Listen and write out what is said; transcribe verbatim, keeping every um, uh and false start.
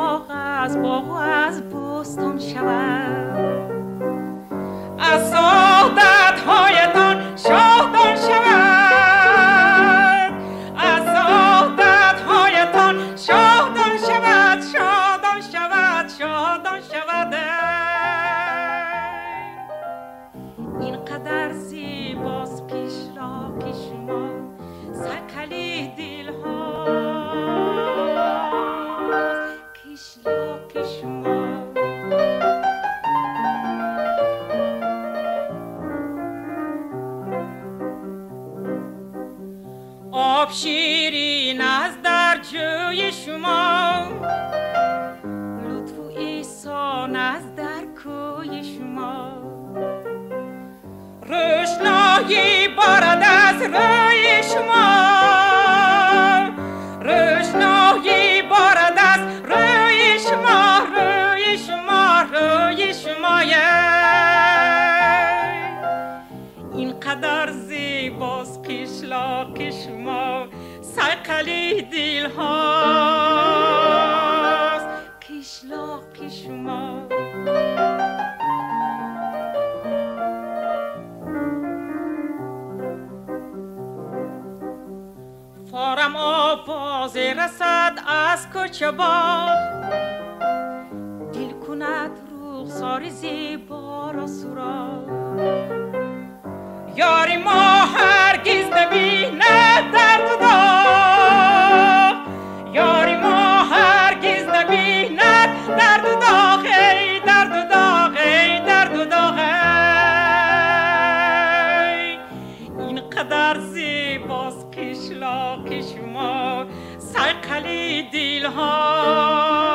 باغ از باغ و از بستان شود، از سعادت هایتان شادان شود، از سعادت هایتان شادان شود، شادان شود، شادان شود. اینقدر زیباست پیشلاک شما، سکلی دل هاست پیشلاک شما. آب شیرین از در جوی شما، لطف و احسان از در کوی شما، روشنایی بارد از روی شما، روشنایی بارد از روی شما، روی شما، روی شما. اینقدر زیباست پیشلاک شما، سقلی دل هاست پیشلاک شما. فارم آواز رسد از کوچه باغ، دل کند رخسار زیبا را سراغ. یاری ما هرگز نبیند درد و داغ، یاری ما هرگز نبیند درد و داغ، ای درد و داغ، ای درد و داغ. اینقدر زیباست پیشلاک شما، سقلی دل ها